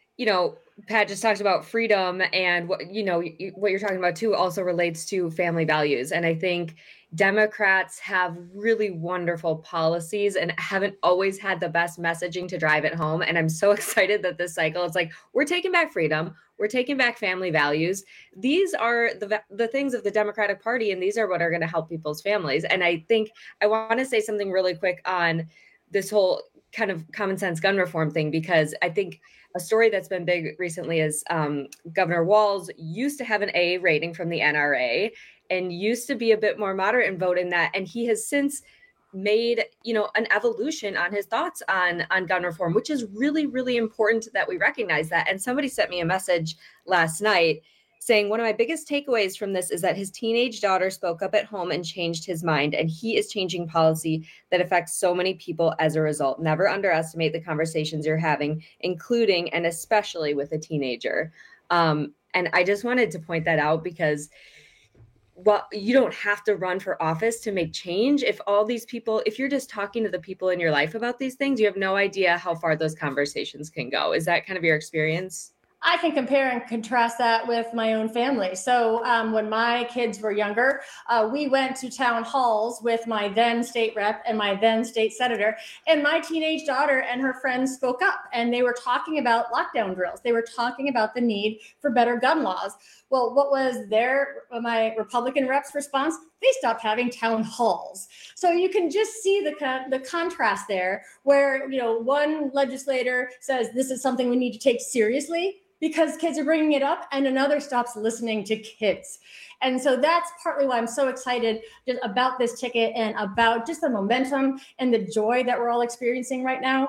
Pat just talked about freedom, and what you're talking about too also relates to family values. And I think Democrats have really wonderful policies and haven't always had the best messaging to drive it home. And I'm so excited that this cycle, it's like, we're taking back freedom. We're taking back family values. These are the things of the Democratic Party, and these are what are going to help people's families. And I think I want to say something really quick on this whole kind of common sense gun reform thing, because I think a story that's been big recently is Governor Walz used to have an A rating from the NRA and used to be a bit more moderate in voting that. And he has since made, an evolution on his thoughts on gun reform, which is really, really important that we recognize that. And somebody sent me a message last night saying, one of my biggest takeaways from this is that his teenage daughter spoke up at home and changed his mind. And he is changing policy that affects so many people as a result. Never underestimate the conversations you're having, including and especially with a teenager. And I just wanted to point that out because you don't have to run for office to make change. If you're just talking to the people in your life about these things, you have no idea how far those conversations can go. Is that kind of your experience? I can compare and contrast that with my own family. So when my kids were younger, we went to town halls with my then state rep and my then state senator, and my teenage daughter and her friends spoke up, and they were talking about lockdown drills. They were talking about the need for better gun laws. Well, what was my Republican reps' response? They stopped having town halls. So you can just see the contrast there, where one legislator says this is something we need to take seriously because kids are bringing it up, and another stops listening to kids. And so that's partly why I'm so excited just about this ticket and about just the momentum and the joy that we're all experiencing right now.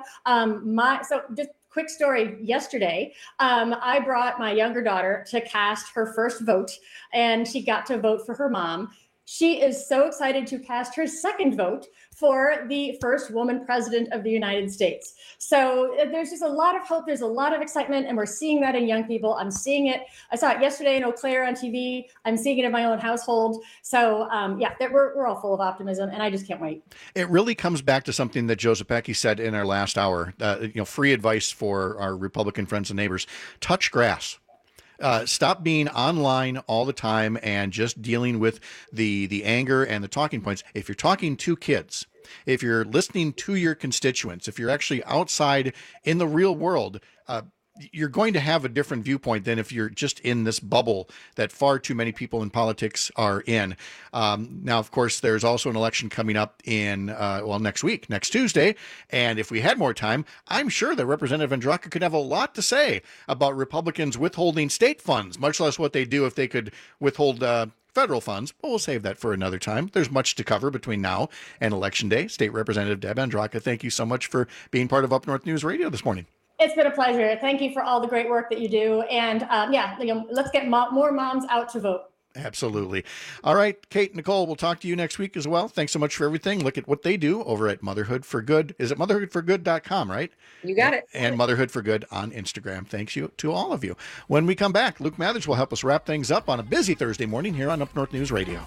Just quick story, yesterday, I brought my younger daughter to cast her first vote, and she got to vote for her mom. She is so excited to cast her second vote for the first woman president of the United States. So there's just a lot of hope. There's a lot of excitement, and we're seeing that in young people. I'm seeing it. I saw it yesterday in Eau Claire on TV. I'm seeing it in my own household. So we're all full of optimism, and I just can't wait. It really comes back to something that Joe Zepecki said in our last hour. Free advice for our Republican friends and neighbors: touch grass. Stop being online all the time and just dealing with the anger and the talking points. If you're talking to kids, if you're listening to your constituents, if you're actually outside in the real world, you're going to have a different viewpoint than if you're just in this bubble that far too many people in politics are in. Now, of course, there's also an election coming up in, next week, next Tuesday. And if we had more time, I'm sure that Representative Andraca could have a lot to say about Republicans withholding state funds, much less what they do if they could withhold federal funds. But we'll save that for another time. There's much to cover between now and Election Day. State Representative Deb Andraca, thank you so much for being part of Up North News Radio this morning. It's been a pleasure. Thank you for all the great work that you do. And let's get more moms out to vote. Absolutely. All right, Kate, Nicole, we'll talk to you next week as well. Thanks so much for everything. Look at what they do over at Motherhood for Good. Is it motherhoodforgood.com, right? You got it. And Motherhood for Good on Instagram. Thanks to all of you. When we come back, Luke Mathers will help us wrap things up on a busy Thursday morning here on Up North News Radio.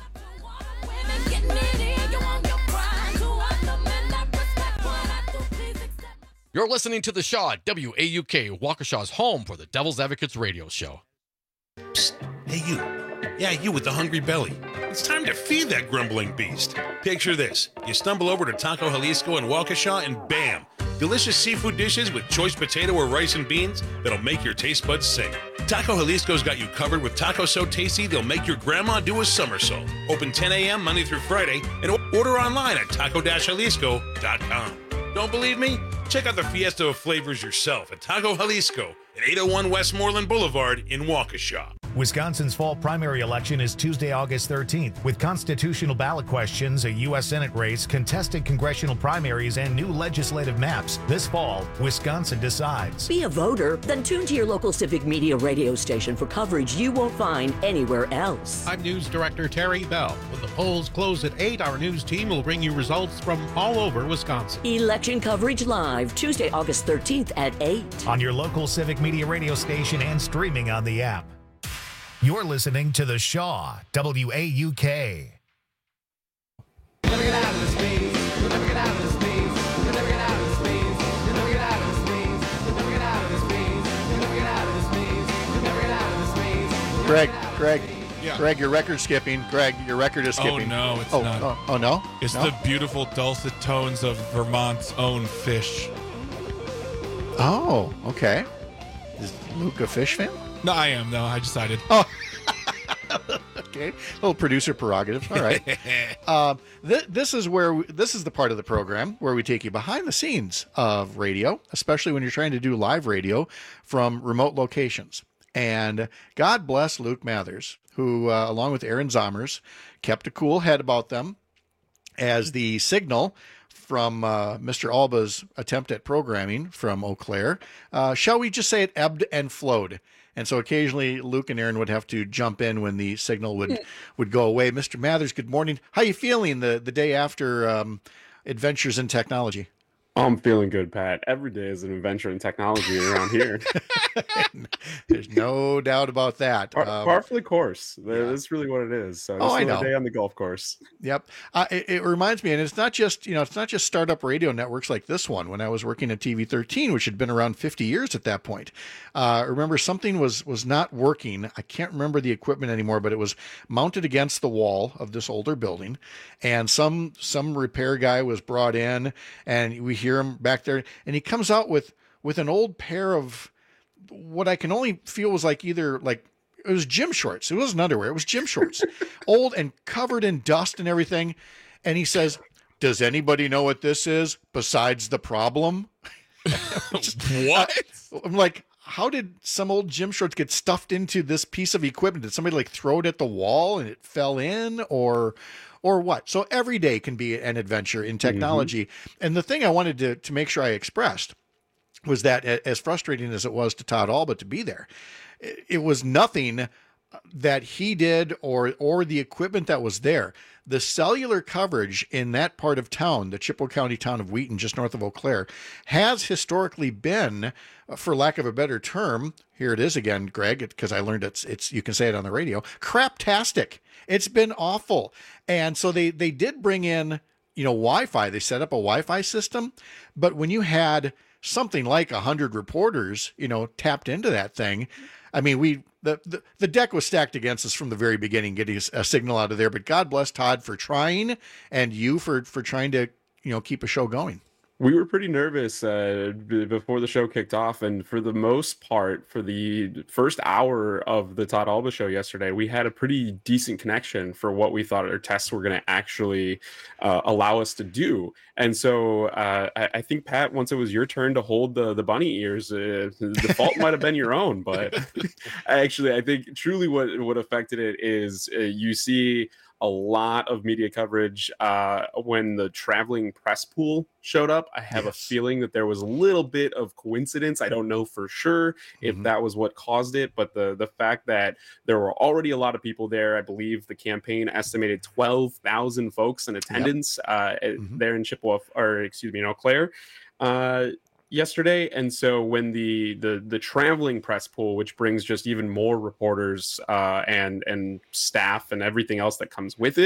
You're listening to The Shaw, WAUK, Waukesha's home for the Devil's Advocates radio show. Psst. Hey, you. Yeah, you with the hungry belly. It's time to feed that grumbling beast. Picture this. You stumble over to Taco Jalisco in Waukesha and bam! Delicious seafood dishes with choice potato or rice and beans that'll make your taste buds sing. Taco Jalisco's got you covered with tacos so tasty they'll make your grandma do a somersault. Open 10 a.m. Monday through Friday and order online at taco-jalisco.com. Don't believe me? Check out the fiesta of flavors yourself at Taco Jalisco at 801 Westmoreland Boulevard in Waukesha. Wisconsin's fall primary election is Tuesday, August 13th, with constitutional ballot questions, a U.S. Senate race, contested congressional primaries, and new legislative maps. This fall, Wisconsin decides. Be a voter? Then tune to your local Civic Media radio station for coverage you won't find anywhere else. I'm News Director Terry Bell. When the polls close at 8, our news team will bring you results from all over Wisconsin. Election coverage live, Tuesday, August 13th at 8. On your local Civic Media radio station and streaming on the app. You're listening to The Shaw, WAUK. Greg, Yeah. Greg, your record's skipping. Greg, your record is skipping. Oh, no, it's not. Oh, no? It's No? the beautiful dulcet tones of Vermont's own fish. Oh, okay. Is Luke a fish fan? No, I am. No, I decided. Oh, okay. Little producer prerogative. All right. This is the part of the program where we take you behind the scenes of radio, especially when you're trying to do live radio from remote locations. And God bless Luke Mathers, who, along with Aaron Zommers, kept a cool head about them as the signal from Mr. Alba's attempt at programming from Eau Claire, shall we just say it ebbed and flowed. And so occasionally Luke and Aaron would have to jump in when the signal would go away. Mr. Mathers, good morning. How you feeling the day after Adventures in Technology? I'm feeling good, Pat. Every day is an adventure in technology around here. There's no doubt about that. Par for the course. That's really what it is. So just I know. another day on the golf course. Yep. It reminds me, and it's not just startup radio networks like this one. When I was working at TV 13, which had been around 50 years at that point, I remember something was not working. I can't remember the equipment anymore, but it was mounted against the wall of this older building, and some repair guy was brought in, and we hear him back there, and he comes out with an old pair of what I can only feel was either it was gym shorts. It wasn't underwear. It was gym shorts, old and covered in dust and everything. And he says, "Does anybody know what this is besides the problem?" What? I'm like, how did some old gym shorts get stuffed into this piece of equipment? Did somebody throw it at the wall and it fell in, or what? So every day can be an adventure in technology. Mm-hmm. And the thing I wanted to make sure I expressed was that, as frustrating as it was to Todd Alba to be there, it was nothing that he did or the equipment that was there. The cellular coverage in that part of town, the Chippewa County town of Wheaton, just north of Eau Claire, has historically been, for lack of a better term, here it is again, Greg, because I learned it's you can say it on the radio, craptastic. It's been awful. And so they did bring in, Wi-Fi. They set up a Wi-Fi system, but when you had something like 100 reporters, tapped into that thing, I mean, the deck was stacked against us from the very beginning, getting a signal out of there. But God bless Todd for trying, and you for trying to keep a show going. We were pretty nervous before the show kicked off, and for the most part, for the first hour of the Todd Alba show yesterday, we had a pretty decent connection for what we thought our tests were going to actually allow us to do. And so I think, Pat, once it was your turn to hold the bunny ears, the fault might have been your own. But I think truly what affected it is you see a lot of media coverage when the traveling press pool showed up. I have a feeling that there was a little bit of coincidence. I don't know for sure if that was what caused it, but the fact that there were already a lot of people there, I believe the campaign estimated 12,000 folks in attendance there in Chippewa, in Eau Claire. Yesterday, and so when the traveling press pool, which brings just even more reporters and staff and everything else that comes with it,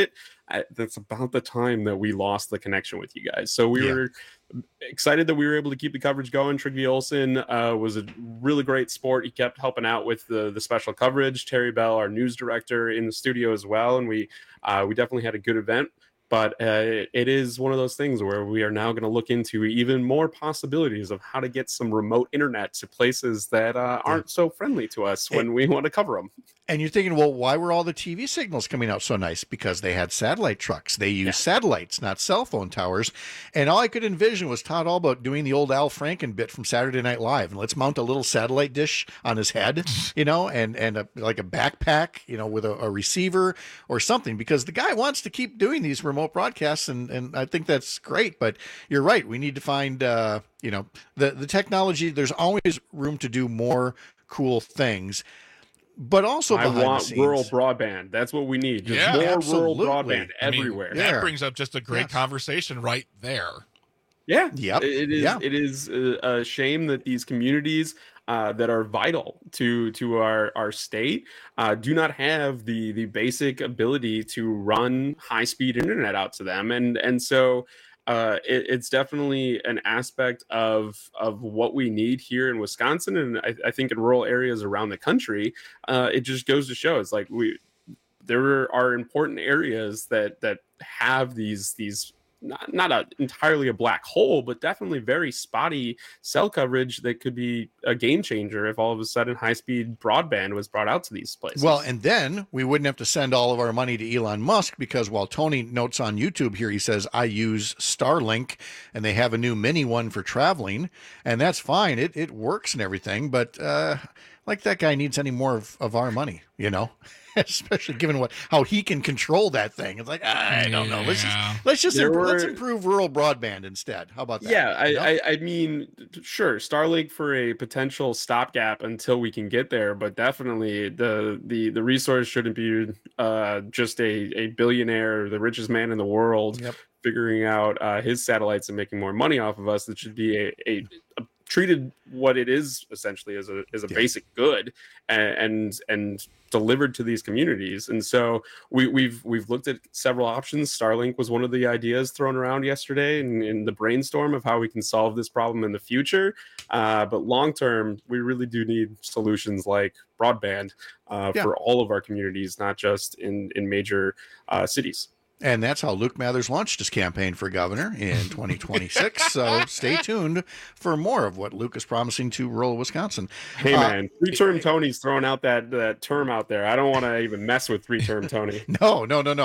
that's about the time that we lost the connection with you guys. So we were excited that we were able to keep the coverage going. Trygve Olsen was a really great sport. He kept helping out with the special coverage. Terry Bell, our news director, in the studio as well, and we definitely had a good event. But it is one of those things where we are now going to look into even more possibilities of how to get some remote internet to places that aren't so friendly to us when we want to cover them. And you're thinking, well, why were all the TV signals coming out so nice? Because they had satellite trucks. They used satellites, not cell phone towers. And all I could envision was Todd Alba doing the old Al Franken bit from Saturday Night Live. And let's mount a little satellite dish on his head, and like a backpack, with a receiver or something, because the guy wants to keep doing these remote broadcasts. And I think that's great. But you're right. We need to find, the technology. There's always room to do more cool things. But also I want rural broadband. That's what we need. Just more rural broadband everywhere. That brings up just a great conversation right there. Yeah. Yep. It is a shame that these communities that are vital to our state do not have the basic ability to run high-speed internet out to them. And so it's definitely an aspect of what we need here in Wisconsin, and I think in rural areas around the country. It just goes to show it's like there are important areas that have these not entirely a black hole, but definitely very spotty cell coverage that could be a game changer if all of a sudden high-speed broadband was brought out to these places. Well, and then we wouldn't have to send all of our money to Elon Musk, because while Tony notes on YouTube here, he says, I use Starlink, and they have a new mini one for traveling, and that's fine. It works and everything, but like that guy needs any more of our money, especially given how he can control that thing. It's like, I don't know. Let's improve rural broadband instead. How about that? Yeah, I mean, sure, Starlink for a potential stopgap until we can get there, but definitely the resource shouldn't be just a billionaire, the richest man in the world, figuring out his satellites and making more money off of us. That should be a treated what it is essentially as a basic good and delivered to these communities. And so we've looked at several options. Starlink was one of the ideas thrown around yesterday in the brainstorm of how we can solve this problem in the future. But long term, we really do need solutions like broadband for all of our communities, not just in major cities. And that's how Luke Mathers launched his campaign for governor in 2026. So stay tuned for more of what Luke is promising to rural Wisconsin. Hey, man, three-term Tony's throwing out that term out there. I don't want to even mess with three-term Tony. No.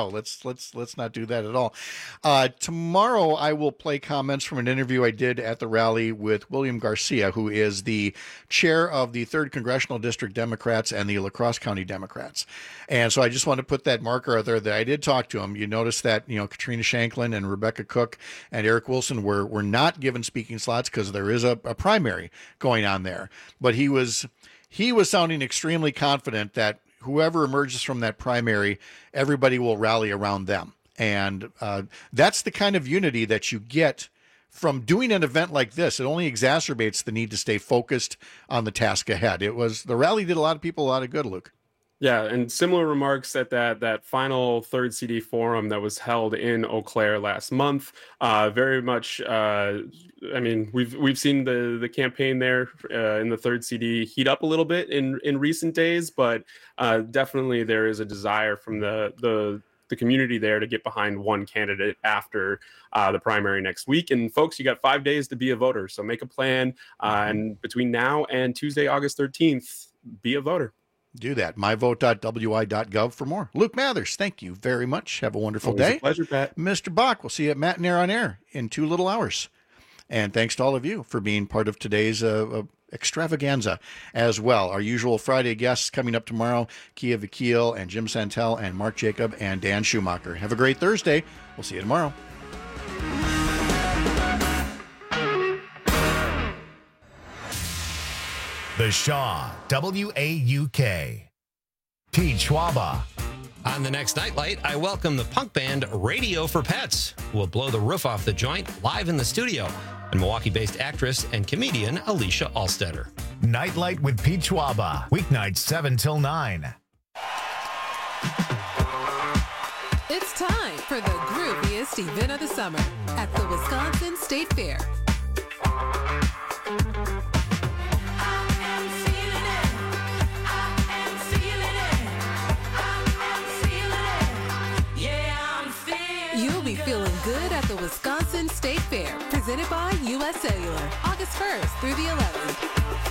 Let's not do that at all. Tomorrow, I will play comments from an interview I did at the rally with William Garcia, who is the chair of the 3rd Congressional District Democrats and the La Crosse County Democrats. And so I just want to put that marker out there that I did talk to him. Notice that, Katrina Shanklin and Rebecca Cook and Eric Wilson were not given speaking slots because there is a primary going on there. But he was sounding extremely confident that whoever emerges from that primary, everybody will rally around them. And that's the kind of unity that you get from doing an event like this. It only exacerbates the need to stay focused on the task ahead. The rally did a lot of people a lot of good, Luke. Yeah, and similar remarks at that final 3rd CD forum that was held in Eau Claire last month. Very much, we've seen the campaign there in the 3rd CD heat up a little bit in recent days, but definitely there is a desire from the community there to get behind one candidate after the primary next week. And folks, you got 5 days to be a voter, so make a plan. And between now and Tuesday, August 13th, be a voter. Do that. myvote.wi.gov for more. Luke Mathers, thank you very much. Have a wonderful day. A pleasure, Pat. Mr. Bach, we'll see you at Matt and Air on Air in 2 little hours. And thanks to all of you for being part of today's extravaganza as well. Our usual Friday guests coming up tomorrow, Kia Vakil and Jim Santel and Mark Jacob and Dan Schumacher. Have a great Thursday. We'll see you tomorrow. The Shaw, WAUK. Pete Schwaba. On the next Nightlight, I welcome the punk band Radio for Pets, who will blow the roof off the joint live in the studio, and Milwaukee-based actress and comedian Alicia Alstetter. Nightlight with Pete Schwaba, weeknights 7 till 9. It's time for the grooviest event of the summer at the Wisconsin State Fair. You'll be feeling good at the Wisconsin State Fair, presented by U.S. Cellular, August 1st through the 11th.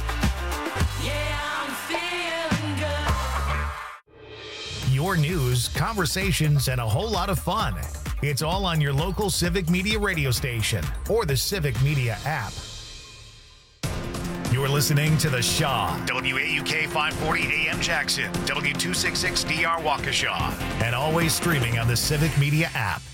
Your news, conversations, and a whole lot of fun. It's all on your local Civic Media radio station or the Civic Media app. You're listening to The Shaw, WAUK 540 AM Jackson, W266DR Waukesha, and always streaming on the Civic Media app.